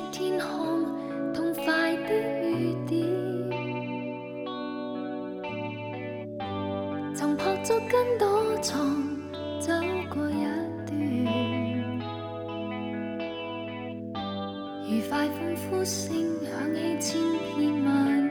天空痛快的雨点，曾扑足跟躲藏，走过一段，愉快欢呼声响起千遍万。